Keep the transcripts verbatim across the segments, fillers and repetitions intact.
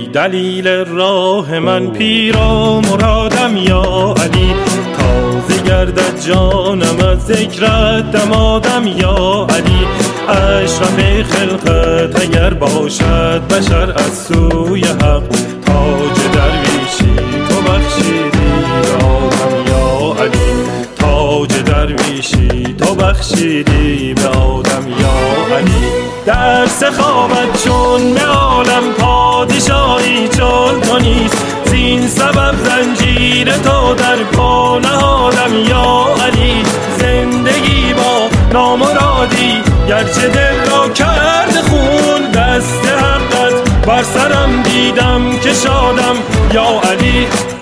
دلیل راه من، پیرا مرادم یا علی. تازه گردد جانم از ذکرت، دمادم یا علی. اشرف خلقت اگر باشد بشر از سوی حق، تاج درویشی تو بخشیدی به آدم یا علی. تاج درویشی تو بخشیدی به آدم یا علی. در سخاوت چون به عالم پادشاهی چون تو نیست، زین سبب زنجیر تو در پا نهادم یا علی. زندگی با نامرادی گرچه دل را کرد خون، دست حقت بر سرم دیدم که شادم یا علی.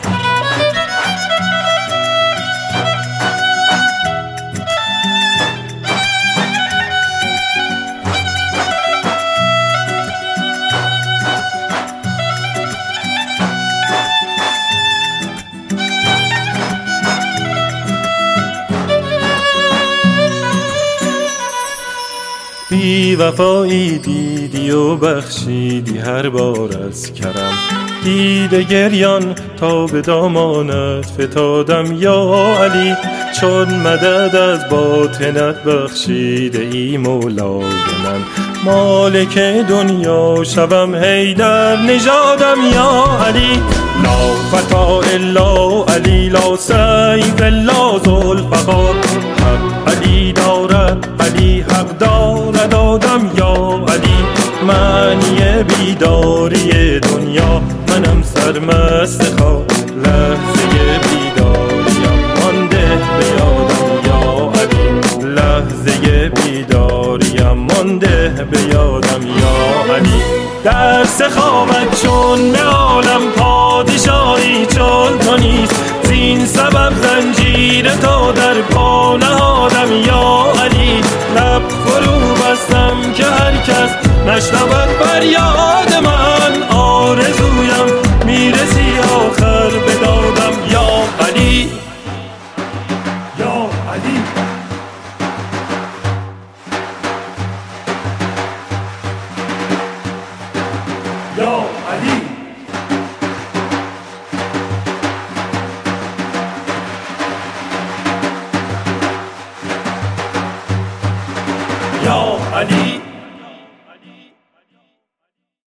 بی وفایی دیدی و بخشیدی هر بار از کرم، دیده گریان تا به دامانت فتادم یا علی. چون مدد از باطنت بخشیده ای مولای من، مالک دنیا شوم حیدر نژادم یا علی. لا فتا الا علی، لا سیف الا ذوالفقار. حق علی دارد، علی حق دارد آدم یا علی. معنی بیداری دنیا منم سرمست خواب، لحظه بیداریم مانده به یادم یا علی. لحظه بیداریم مانده به یادم یا علی. در سخاوت چون به عالم پادشاهی چون تو نیست، زین سبب زنجیر تو در پا نهادم یا علی. لب فرو بستم که هر کس نشنود فریاد من، آرزویم میرسی آخر بدادم یا علی. یا علی. یا علی. یا علی.